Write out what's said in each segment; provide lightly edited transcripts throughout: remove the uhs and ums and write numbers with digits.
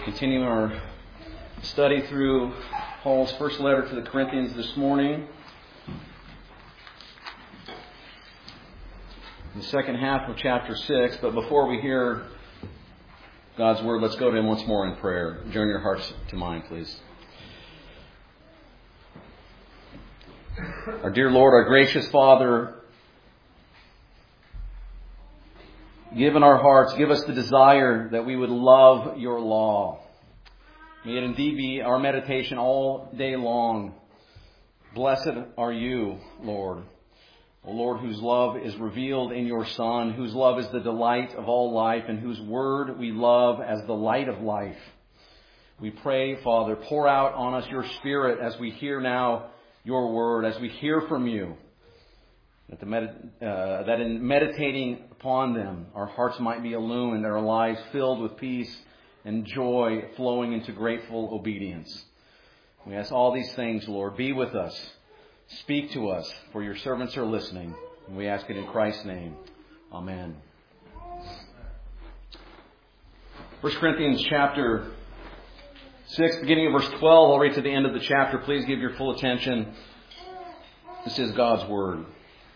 Continuing our study through Paul's first letter to the Corinthians this morning. The second half of chapter 6. But before we hear God's Word, let's go to Him once more in prayer. Join your hearts to mine, please. Our dear Lord, our gracious Father, give in our hearts, give us the desire that we would love your law. May it indeed be our meditation all day long. Blessed are you, Lord. O Lord, whose love is revealed in your Son, whose love is the delight of all life, and whose word we love as the light of life. We pray, Father, pour out on us your Spirit as we hear now your word, as we hear from you. That in meditating upon them, our hearts might be illumined, our lives filled with peace and joy flowing into grateful obedience. We ask all these things, Lord. Be with us. Speak to us, for your servants are listening. And we ask it in Christ's name. Amen. 1 Corinthians chapter 6, beginning of verse 12, all the way to the end of the chapter. Please give your full attention. This is God's Word.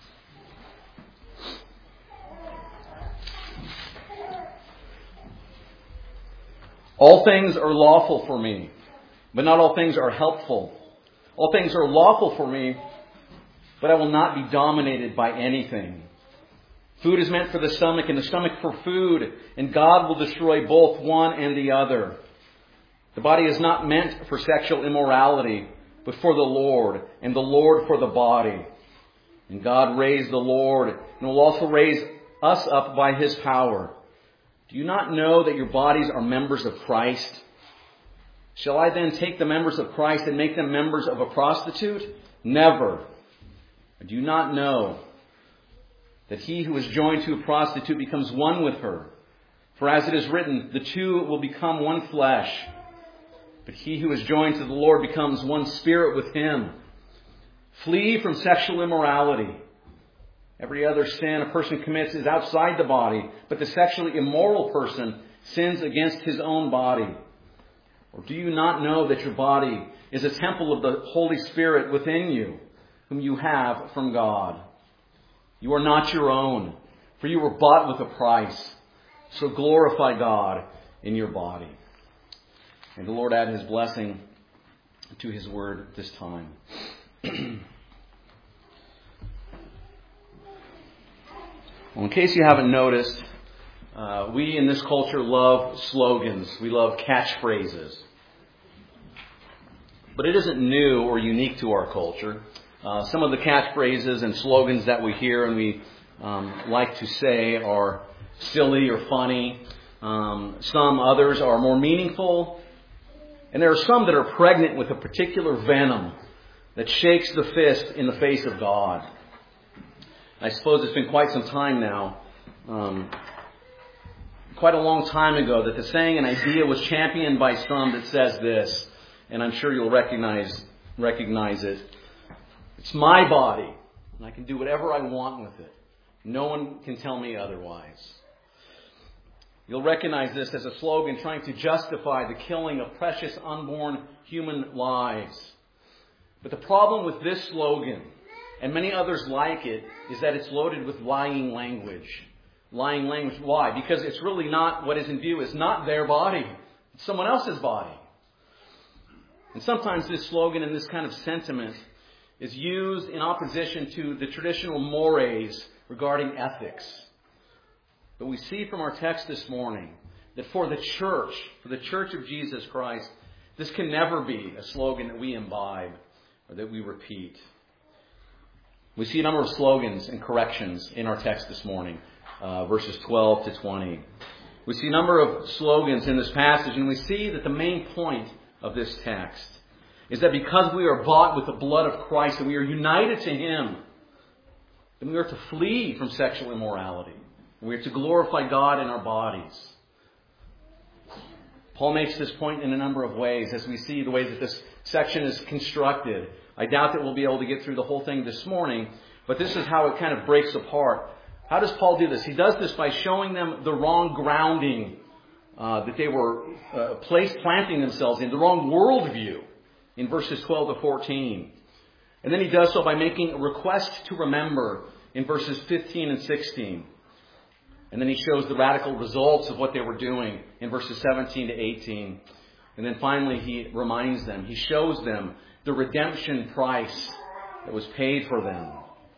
All things are lawful for me, but not all things are helpful. All things are lawful for me, but I will not be dominated by anything. Food is meant for the stomach, and the stomach for food, and God will destroy both one and the other. The body is not meant for sexual immorality, but for the Lord, and the Lord for the body. And God raised the Lord, and will also raise us up by His power. Do you not know that your bodies are members of Christ? Shall I then take the members of Christ and make them members of a prostitute? Never. Do you not know that he who is joined to a prostitute becomes one with her? For as it is written, the two will become one flesh. But he who is joined to the Lord becomes one spirit with him. Flee from sexual immorality. Every other sin a person commits is outside the body, but the sexually immoral person sins against his own body. Or do you not know that your body is a temple of the Holy Spirit within you, whom you have from God? You are not your own, for you were bought with a price. So glorify God in your body. And the Lord add His blessing to His word at this time. Well, in case you haven't noticed, we in this culture love slogans. We love catchphrases. But it isn't new or unique to our culture. Some of the catchphrases and slogans that we hear and we like to say are silly or funny. Some others are more meaningful. And there are some that are pregnant with a particular venom that shakes the fist in the face of God. I suppose it's been quite some time now, quite a long time ago, that the saying and idea was championed by some that says this, and I'm sure you'll recognize it. It's my body, and I can do whatever I want with it. No one can tell me otherwise. You'll recognize this as a slogan trying to justify the killing of precious unborn human lives. But the problem with this slogan, and many others like it, is that it's loaded with lying language. Lying language. Why? Because it's really not what is in view. It's not their body. It's someone else's body. And sometimes this slogan and this kind of sentiment is used in opposition to the traditional mores regarding ethics. But we see from our text this morning that for the church of Jesus Christ, this can never be a slogan that we imbibe or that we repeat. We see a number of slogans and corrections in our text this morning, verses 12 to 20. We see a number of slogans in this passage, and we see that the main point of this text is that because we are bought with the blood of Christ and we are united to Him, then we are to flee from sexual immorality. We are to glorify God in our bodies. Paul makes this point in a number of ways as we see the way that this section is constructed. I doubt that we'll be able to get through the whole thing this morning, but this is how it kind of breaks apart. How does Paul do this? He does this by showing them the wrong grounding that they were planting themselves in, the wrong worldview in verses 12 to 14. And then he does so by making a request to remember in verses 15 and 16. And then he shows the radical results of what they were doing in verses 17 to 18. And then finally he reminds them, he shows them the redemption price that was paid for them.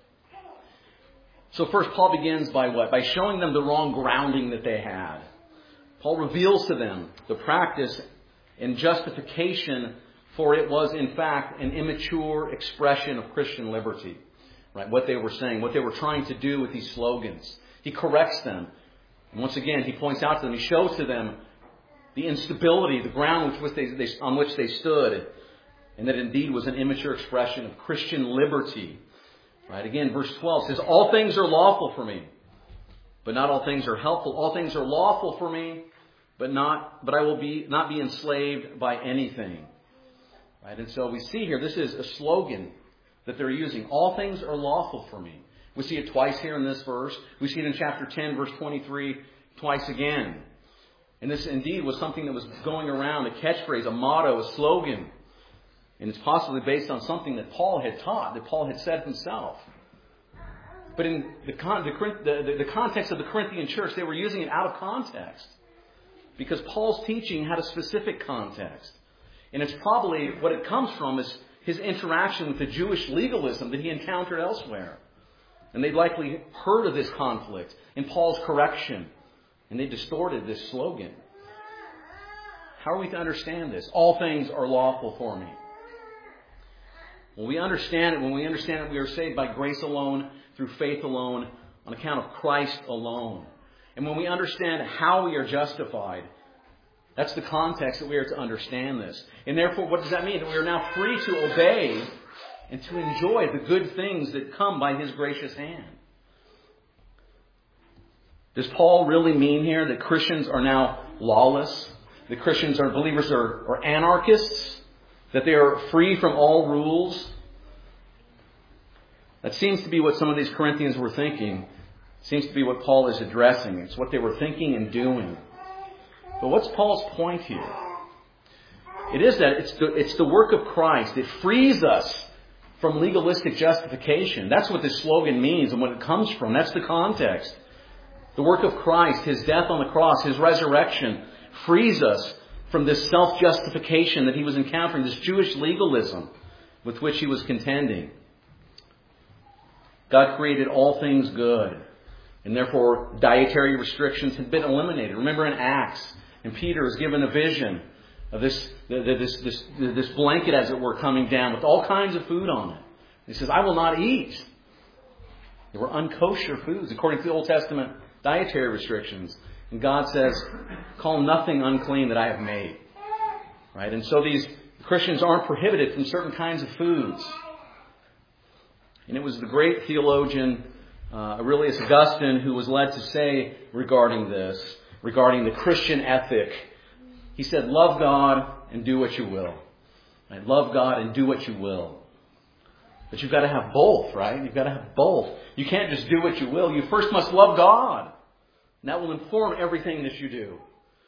So first Paul begins by what? By showing them the wrong grounding that they had. Paul reveals to them the practice and justification, for it was in fact an immature expression of Christian liberty. Right? What they were saying, what they were trying to do with these slogans. He corrects them. And once again, he points out to them, he shows to them the instability, the ground on which they stood, and that indeed was an immature expression of Christian liberty. Right? Again, verse 12 says, all things are lawful for me, but not all things are helpful. All things are lawful for me, but I will not be enslaved by anything. Right? And so we see here, this is a slogan that they're using. All things are lawful for me. We see it twice here in this verse. We see it in chapter 10, verse 23, twice again. And this indeed was something that was going around, a catchphrase, a motto, a slogan. And it's possibly based on something that Paul had taught, that Paul had said himself. But in the context of the Corinthian church, they were using it out of context. Because Paul's teaching had a specific context. And it's probably, what it comes from is his interaction with the Jewish legalism that he encountered elsewhere. And they'd likely heard of this conflict in Paul's correction. And they distorted this slogan. How are we to understand this? All things are lawful for me. When we understand it, we are saved by grace alone, through faith alone, on account of Christ alone. And when we understand how we are justified, that's the context that we are to understand this. And therefore, what does that mean? That we are now free to obey and to enjoy the good things that come by His gracious hand. Does Paul really mean here that Christians are now lawless? That believers are anarchists? That they are free from all rules? That seems to be what some of these Corinthians were thinking. It seems to be what Paul is addressing. It's what they were thinking and doing. But what's Paul's point here? It is that it's the work of Christ. It frees us from legalistic justification. That's what this slogan means and what it comes from. That's the context. The work of Christ, His death on the cross, His resurrection, frees us from this self-justification that he was encountering, this Jewish legalism with which he was contending. God created all things good, and therefore dietary restrictions had been eliminated. Remember in Acts, and Peter is given a vision of this blanket, as it were, coming down with all kinds of food on it. He says, I will not eat. They were unkosher foods according to the Old Testament dietary restrictions. And God says, call nothing unclean that I have made. Right? And so these Christians aren't prohibited from certain kinds of foods. And it was the great theologian Aurelius Augustine who was led to say regarding this, regarding the Christian ethic, he said, love God and do what you will. Right? Love God and do what you will. But you've got to have both, right? You've got to have both. You can't just do what you will. You first must love God. And that will inform everything that you do.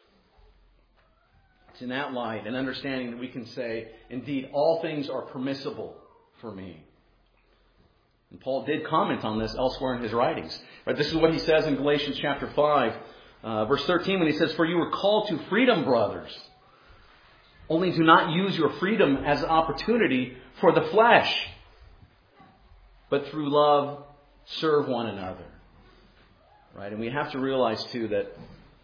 It's in that light and understanding that we can say, indeed, all things are permissible for me. And Paul did comment on this elsewhere in his writings. Right? This is what he says in Galatians chapter 5, verse 13, when he says, for you were called to freedom, brothers. Only do not use your freedom as an opportunity for the flesh, but through love serve one another. Right? And we have to realize, too, that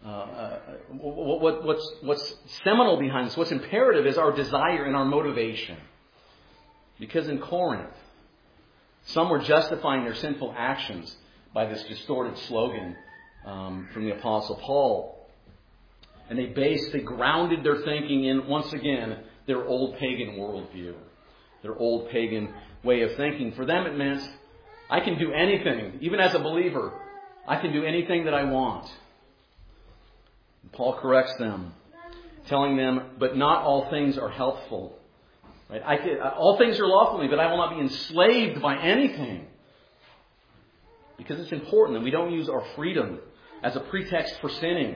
what's seminal behind this, what's imperative is our desire and our motivation. Because in Corinth, some were justifying their sinful actions by this distorted slogan from the Apostle Paul. And they grounded their thinking in, once again, their old pagan worldview, their old pagan way of thinking. For them it meant, I can do anything, even as a believer, I can do anything that I want. And Paul corrects them, telling them, but not all things are helpful. Right? All things are lawful to me, but I will not be enslaved by anything. Because it's important that we don't use our freedom as a pretext for sinning.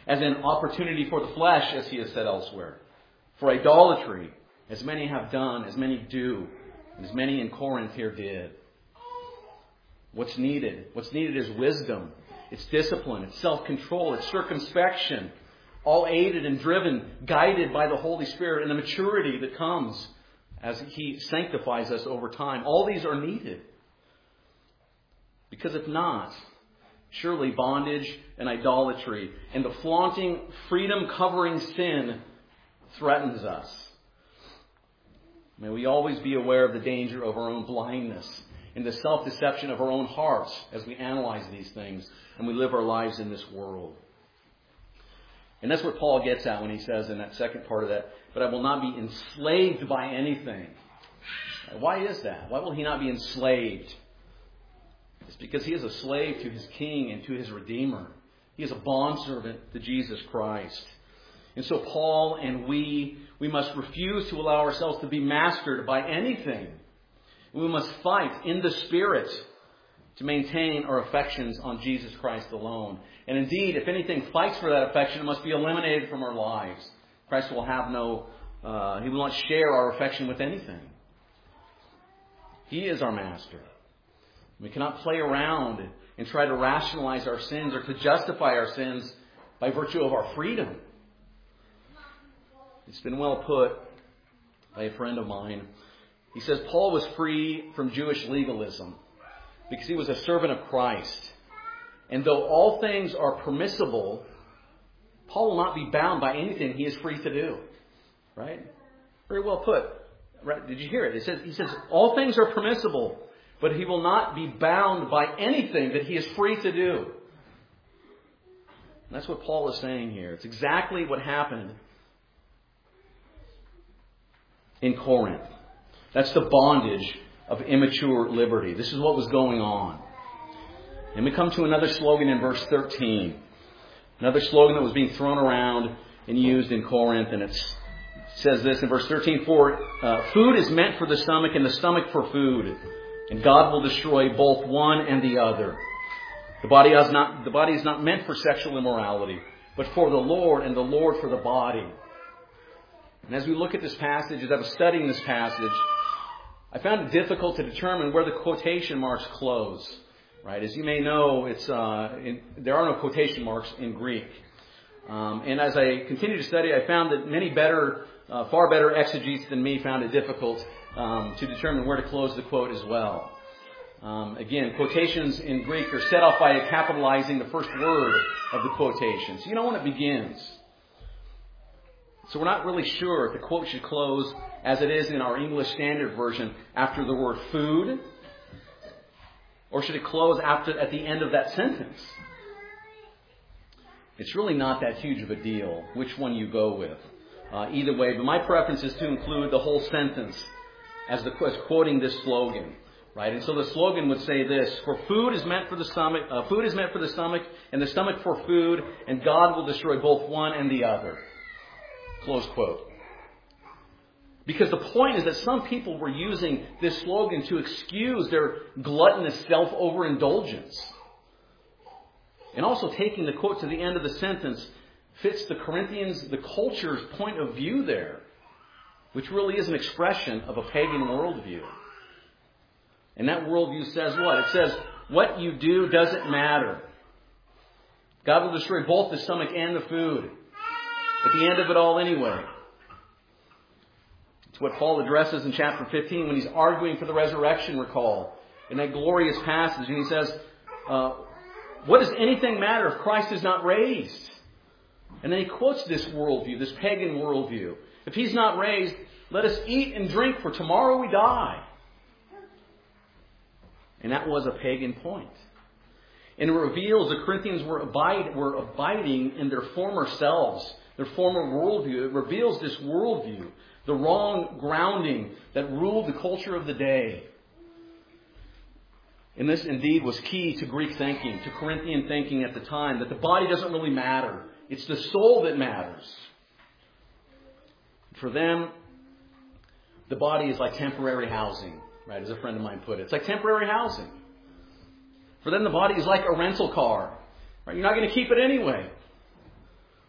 as an opportunity for the flesh, as he has said elsewhere, for idolatry, as many have done, as many do, and as many in Corinth here did. What's needed? What's needed is wisdom. It's discipline. It's self-control. It's circumspection. All aided and driven, guided by the Holy Spirit and the maturity that comes as He sanctifies us over time. All these are needed. Because if not, surely bondage and idolatry and the flaunting, freedom-covering sin threatens us. May we always be aware of the danger of our own blindness and the self-deception of our own hearts as we analyze these things and we live our lives in this world. And that's what Paul gets at when he says in that second part of that, but I will not be enslaved by anything. Why is that? Why will he not be enslaved? It's because he is a slave to his King and to his Redeemer. He is a bondservant to Jesus Christ. And so Paul and we must refuse to allow ourselves to be mastered by anything. We must fight in the Spirit to maintain our affections on Jesus Christ alone. And indeed, if anything fights for that affection, it must be eliminated from our lives. Christ will have He will not share our affection with anything. He is our master. We cannot play around and try to rationalize our sins or to justify our sins by virtue of our freedom. It's been well put by a friend of mine. He says Paul was free from Jewish legalism because he was a servant of Christ. And though all things are permissible, Paul will not be bound by anything he is free to do. Right? Very well put. Right? Did you hear it? He says all things are permissible, but he will not be bound by anything that he is free to do. And that's what Paul is saying here. It's exactly what happened in Corinth. That's the bondage of immature liberty. This is what was going on. And we come to another slogan in verse 13. Another slogan that was being thrown around and used in Corinth. And it says this in verse 13. For food is meant for the stomach and the stomach for food. And God will destroy both one and the other. The body is not meant for sexual immorality, but for the Lord, and the Lord for the body. And as we look at this passage, as I was studying this passage, I found it difficult to determine where the quotation marks close. Right? As you may know, there are no quotation marks in Greek. And as I continued to study, I found that far better exegetes than me found it difficult to determine where to close the quote as well. Again, quotations in Greek are set off by capitalizing the first word of the quotation. So you know when it begins. So we're not really sure if the quote should close as it is in our English Standard Version after the word food, or should it close at the end of that sentence? It's really not that huge of a deal which one you go with. Either way, but my preference is to include the whole sentence as quoting this slogan. Right? And so the slogan would say this: for food is meant for the stomach, and the stomach for food, and God will destroy both one and the other. Close quote. Because the point is that some people were using this slogan to excuse their gluttonous self-overindulgence. And also taking the quote to the end of the sentence fits the culture's point of view there, which really is an expression of a pagan worldview. And that worldview says what? It says, what you do doesn't matter. God will destroy both the stomach and the food at the end of it all anyway. It's what Paul addresses in chapter 15 when he's arguing for the resurrection, recall, in that glorious passage. And he says, what does anything matter if Christ is not raised? And then he quotes this worldview, this pagan worldview. If he's not raised, let us eat and drink, for tomorrow we die. And that was a pagan point. And it reveals the Corinthians were abiding in their former selves, their former worldview. It reveals this worldview, the wrong grounding that ruled the culture of the day. And this indeed was key to Greek thinking, to Corinthian thinking at the time, that the body doesn't really matter. It's the soul that matters. For them, the body is like temporary housing, right? As a friend of mine put it. It's like temporary housing. For them, the body is like a rental car. Right? You're not going to keep it anyway.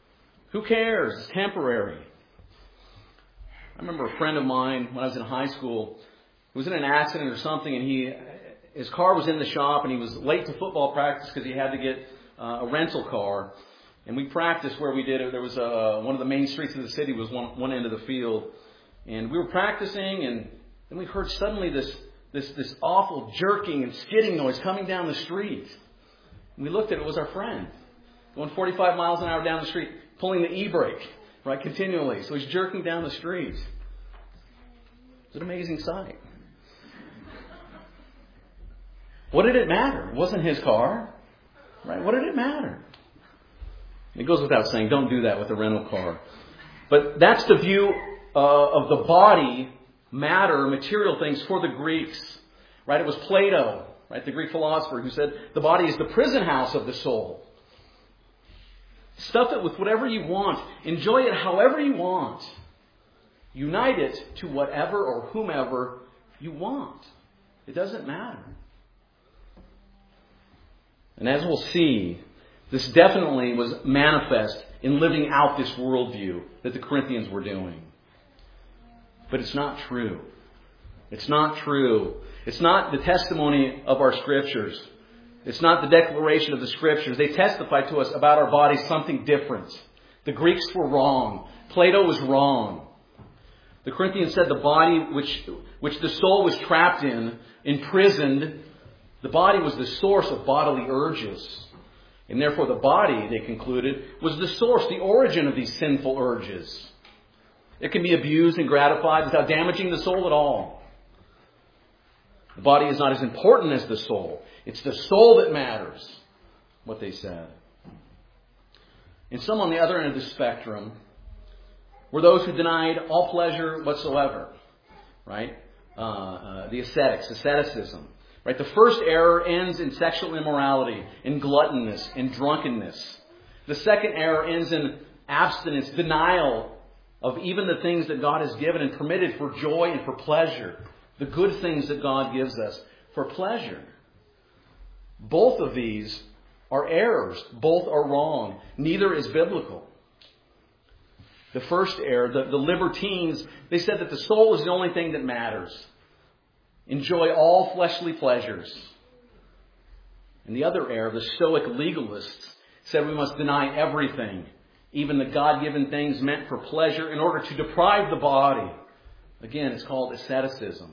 Who cares? It's temporary. I remember a friend of mine when I was in high school who was in an accident or something, and his car was in the shop, and he was late to football practice because he had to get a rental car. And we practiced where we did it. There was one of the main streets of the city was one end of the field. And we were practicing, and then we heard suddenly this awful jerking and skidding noise coming down the street. And we looked at it. It was our friend going 45 miles an hour down the street, pulling the e-brake, right, continually. So he's jerking down the street. It's an amazing sight. What did it matter? It wasn't his car, right? What did it matter? It goes without saying, don't do that with a rental car. But that's the view of the body, matter, material things for the Greeks, right? It was Plato, right, the Greek philosopher, who said the body is the prison house of the soul. Stuff it with whatever you want. Enjoy it however you want. Unite it to whatever or whomever you want. It doesn't matter. And as we'll see, this definitely was manifest in living out this worldview that the Corinthians were doing. But it's not true. It's not true. It's not the testimony of our Scriptures. It's not the declaration of the Scriptures. They testify to us about our bodies something different. The Greeks were wrong. Plato was wrong. The Corinthians said the body which the soul was trapped in, imprisoned, the body was the source of bodily urges. And therefore the body, they concluded, was the source, the origin of these sinful urges. It can be abused and gratified without damaging the soul at all. The body is not as important as the soul. It's the soul that matters, what they said. And some on the other end of the spectrum were those who denied all pleasure whatsoever. Right? The asceticism. Right? The first error ends in sexual immorality, in gluttoniness, in drunkenness. The second error ends in abstinence, denial of even the things that God has given and permitted for joy and for pleasure. The good things that God gives us for pleasure. Both of these are errors. Both are wrong. Neither is biblical. The first error, the libertines, they said that the soul is the only thing that matters. Enjoy all fleshly pleasures. And the other error, the Stoic legalists, said we must deny everything, even the God-given things meant for pleasure, in order to deprive the body. Again, it's called asceticism.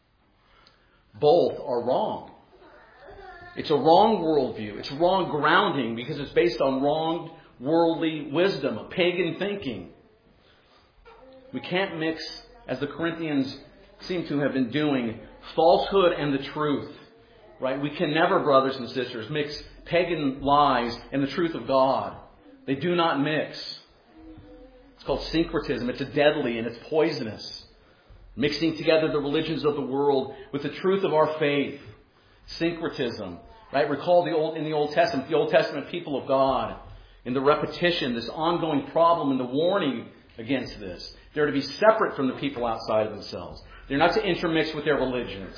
Both are wrong. It's a wrong worldview. It's wrong grounding because it's based on wrong worldly wisdom, a pagan thinking. We can't mix, as the Corinthians seem to have been doing, falsehood and the truth. Right? We can never, brothers and sisters, mix pagan lies and the truth of God. They do not mix. It's called syncretism. It's deadly and it's poisonous. Mixing together the religions of the world with the truth of our faith. Syncretism. Right? Recall in the Old Testament people of God, in the repetition, this ongoing problem and the warning against this. They're to be separate from the people outside of themselves. They're not to intermix with their religions.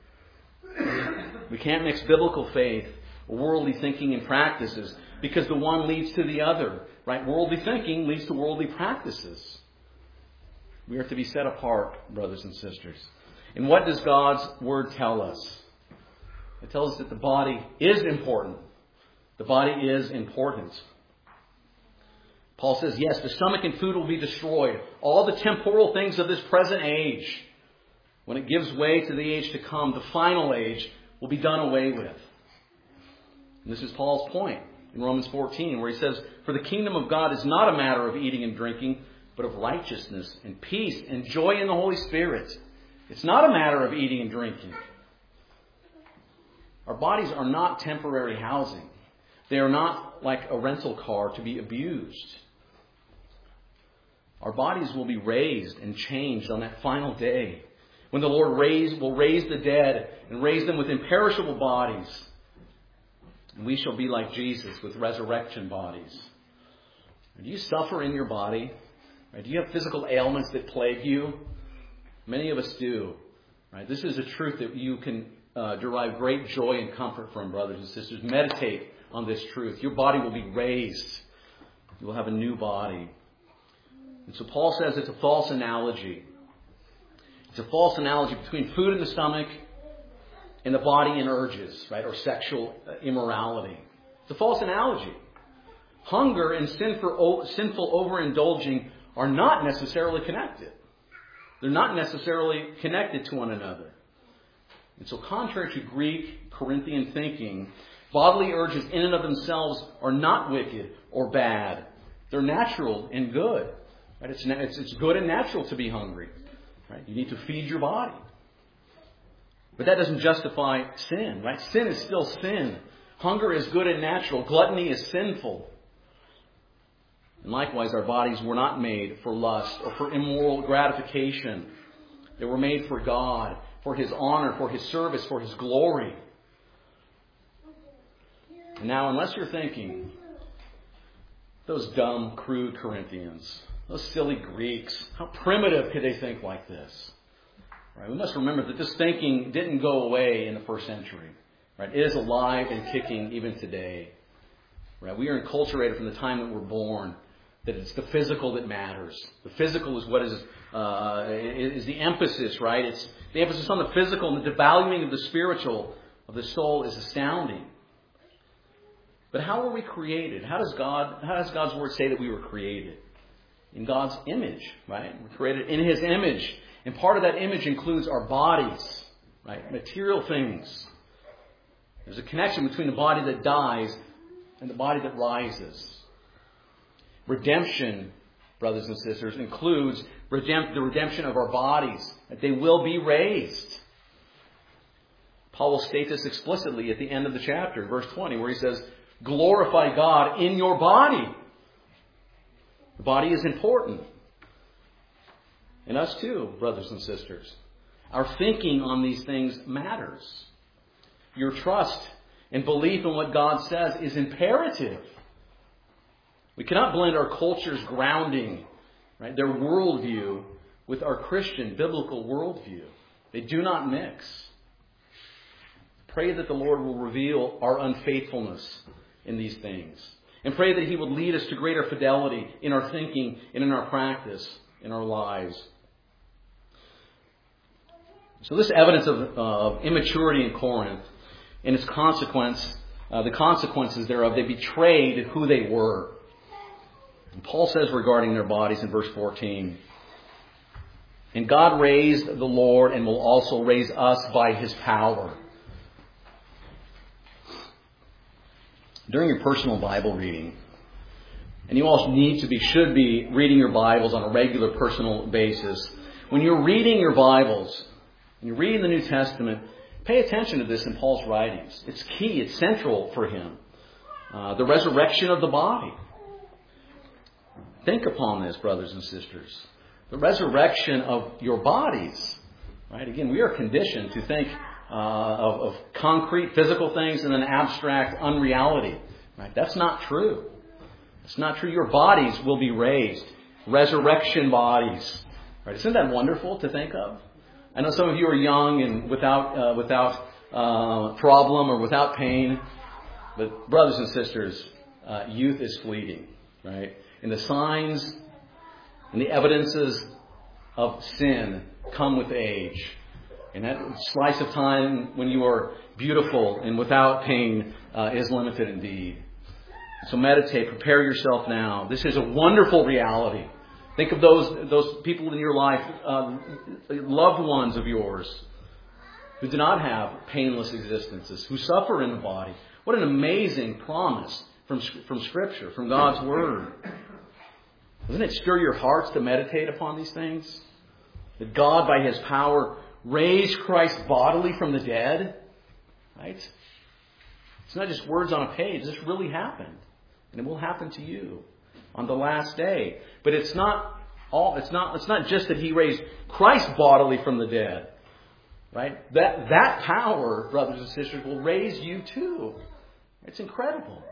We can't mix biblical faith, worldly thinking and practices, because the one leads to the other. Right? Worldly thinking leads to worldly practices. We are to be set apart, brothers and sisters. And what does God's Word tell us? It tells us that the body is important. The body is important. Paul says, yes, the stomach and food will be destroyed. All the temporal things of this present age, when it gives way to the age to come, the final age, will be done away with. And this is Paul's point in Romans 14, where he says, for the kingdom of God is not a matter of eating and drinking, but of righteousness and peace and joy in the Holy Spirit. It's not a matter of eating and drinking. Our bodies are not temporary housing. They are not like a rental car to be abused. Our bodies will be raised and changed on that final day, when the Lord will raise the dead and raise them with imperishable bodies. And we shall be like Jesus with resurrection bodies. Do you suffer in your body? Do you have physical ailments that plague you? Many of us do. Right? This is a truth that you can derive great joy and comfort from, brothers and sisters. Meditate on this truth. Your body will be raised. You will have a new body. And so Paul says it's a false analogy. It's a false analogy between food in the stomach and the body and urges, right? Or sexual immorality. It's a false analogy. Hunger and sinful overindulging are not necessarily connected. They're not necessarily connected to one another. And so contrary to Greek Corinthian thinking, bodily urges in and of themselves are not wicked or bad. They're natural and good. Right? It's good and natural to be hungry. Right? You need to feed your body. But that doesn't justify sin. Right? Sin is still sin. Hunger is good and natural. Gluttony is sinful. And likewise, our bodies were not made for lust or for immoral gratification. They were made for God, for His honor, for His service, for His glory. And now, unless you're thinking, those dumb, crude Corinthians, those silly Greeks, how primitive could they think like this? Right? We must remember that this thinking didn't go away in the first century. Right? It is alive and kicking even today. Right? We are enculturated from the time that we're born that it's the physical that matters. The physical is what is the emphasis, right? It's the emphasis on the physical, and the devaluing of the spiritual, of the soul, is astounding. But how were we created? How does God's Word say that we were created? In God's image, right? We're created in His image. And part of that image includes our bodies, right? Material things. There's a connection between the body that dies and the body that rises. Redemption, brothers and sisters, includes the redemption of our bodies, that they will be raised. Paul will state this explicitly at the end of the chapter, verse 20, where he says, glorify God in your body. The body is important. And us too, brothers and sisters. Our thinking on these things matters. Your trust and belief in what God says is imperative. We cannot blend our culture's grounding, right, their worldview, with our Christian biblical worldview. They do not mix. Pray that the Lord will reveal our unfaithfulness in these things. And pray that He would lead us to greater fidelity in our thinking and in our practice, in our lives. So this evidence of immaturity in Corinth and its consequence, the consequences thereof, they betrayed who they were. And Paul says regarding their bodies in verse 14, and God raised the Lord and will also raise us by His power. During your personal Bible reading, and you all should be reading your Bibles on a regular personal basis. When you're reading your Bibles, and you're reading the New Testament, pay attention to this in Paul's writings. It's key. It's central for him. The resurrection of the body. Think upon this, brothers and sisters. The resurrection of your bodies. Right? Again, we are conditioned to think of concrete, physical things and then abstract unreality. Right? That's not true. It's not true. Your bodies will be raised. Resurrection bodies. Right? Isn't that wonderful to think of? I know some of you are young and without problem or without pain. But brothers and sisters, youth is fleeting. Right? And the signs and the evidences of sin come with age. And that slice of time when you are beautiful and without pain is limited indeed. So meditate, prepare yourself now. This is a wonderful reality. Think of those people in your life, loved ones of yours, who do not have painless existences, who suffer in the body. What an amazing promise from Scripture, from God's Word. Doesn't it stir your hearts to meditate upon these things? That God, by His power, raised Christ bodily from the dead? Right? It's not just words on a page. This really happened. And it will happen to you on the last day. But it's not just that He raised Christ bodily from the dead. Right? That power, brothers and sisters, will raise you too. It's incredible.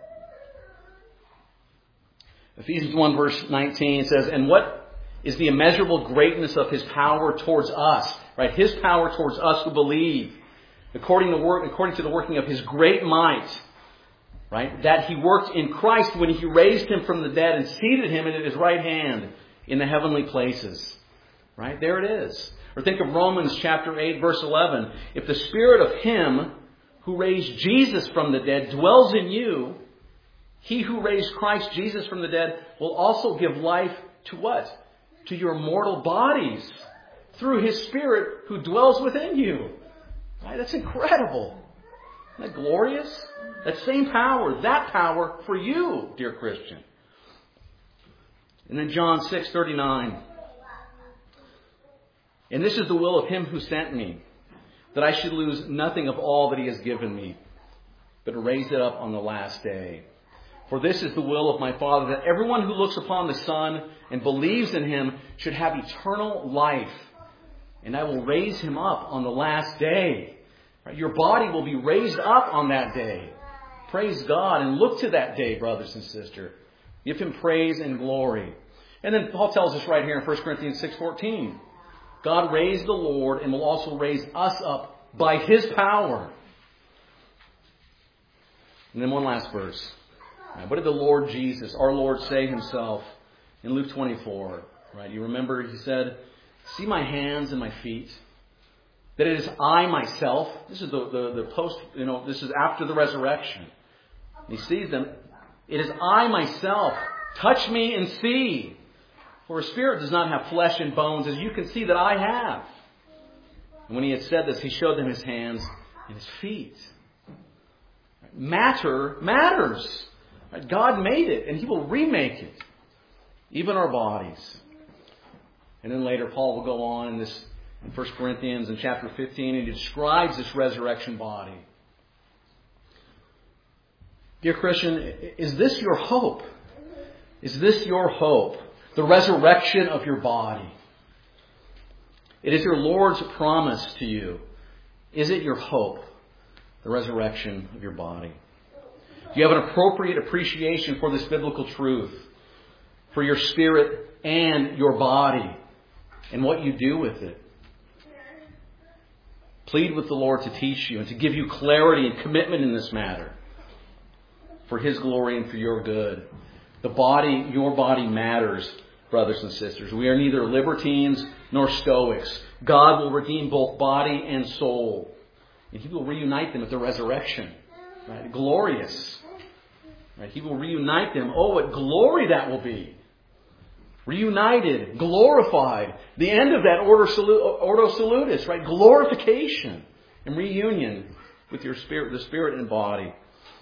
Ephesians 1 verse 19 says, and what is the immeasurable greatness of His power towards us? Right? His power towards us who believe, according to the working of His great might, Right? That He worked in Christ when He raised Him from the dead and seated Him at His right hand in the heavenly places. Right? There it is. Or think of Romans chapter 8, verse 11. If the Spirit of Him who raised Jesus from the dead dwells in you, He who raised Christ Jesus from the dead will also give life to what? To your mortal bodies through His Spirit who dwells within you. Right? That's incredible. Isn't that glorious? That same power, that power for you, dear Christian. And then John 6:39. And this is the will of Him who sent me, that I should lose nothing of all that He has given me, but to raise it up on the last day. For this is the will of my Father, that everyone who looks upon the Son and believes in Him should have eternal life. And I will raise him up on the last day. Your body will be raised up on that day. Praise God and look to that day, brothers and sisters. Give Him praise and glory. And then Paul tells us right here in 1 Corinthians 6:14. God raised the Lord and will also raise us up by His power. And then one last verse. What did the Lord Jesus, our Lord, say Himself in Luke 24? Right? You remember He said, "See my hands and my feet, that it is I myself." This is the post, this is after the resurrection. He sees them. "It is I myself. Touch me and see. For a spirit does not have flesh and bones, as you can see that I have." And when He had said this, He showed them His hands and His feet. Matter matters. God made it, and He will remake it. Even our bodies. And then later, Paul will go on in 1 Corinthians in chapter 15, and he describes this resurrection body. Dear Christian, is this your hope? Is this your hope? The resurrection of your body. It is your Lord's promise to you. Is it your hope? The resurrection of your body. Do you have an appropriate appreciation for this biblical truth? For your spirit and your body? And what you do with it? Plead with the Lord to teach you and to give you clarity and commitment in this matter. For His glory and for your good. The body, your body matters, brothers and sisters. We are neither libertines nor Stoics. God will redeem both body and soul. And He will reunite them at the resurrection. Right? Glorious. Right? He will reunite them. Oh, what glory that will be. Reunited, glorified. The end of that Ordo Salutis, right? Glorification and reunion with your spirit, the spirit and body.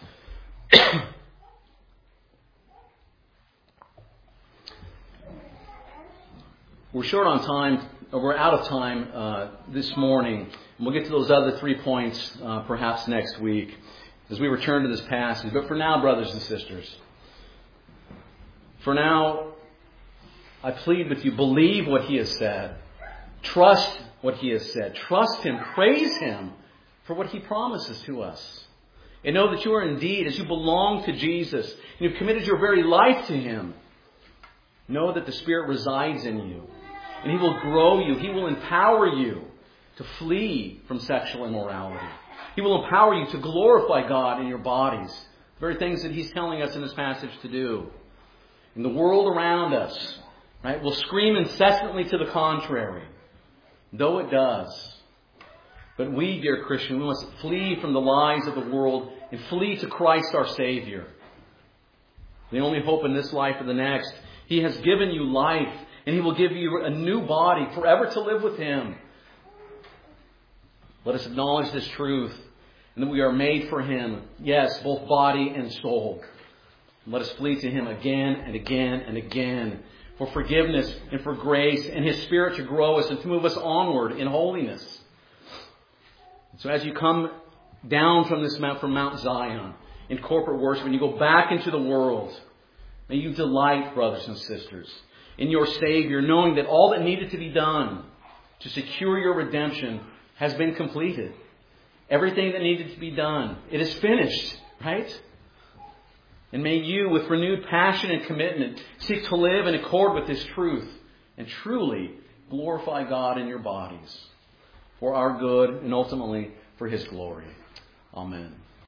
We're short on time. We're out of time this morning. And we'll get to those other 3 points perhaps next week as we return to this passage. But for now, brothers and sisters, for now, I plead with you, believe what He has said. Trust what He has said. Trust Him. Praise Him for what He promises to us. And know that you are indeed, as you belong to Jesus, and you've committed your very life to Him, know that the Spirit resides in you. And He will grow you. He will empower you to flee from sexual immorality. He will empower you to glorify God in your bodies. The very things that He's telling us in this passage to do. And the world around us, right, will scream incessantly to the contrary. Though it does. But we, dear Christian, we must flee from the lies of the world and flee to Christ our Savior. The only hope in this life or the next. He has given you life, and He will give you a new body forever to live with Him. Let us acknowledge this truth, and that we are made for Him, yes, both body and soul. And let us flee to Him again and again and again for forgiveness and for grace and His Spirit to grow us and to move us onward in holiness. So as you come down from Mount Zion in corporate worship and you go back into the world, may you delight, brothers and sisters, in your Savior, knowing that all that needed to be done to secure your redemption has been completed. Everything that needed to be done, it is finished, right? And may you, with renewed passion and commitment, seek to live in accord with this truth and truly glorify God in your bodies for our good and ultimately for His glory. Amen.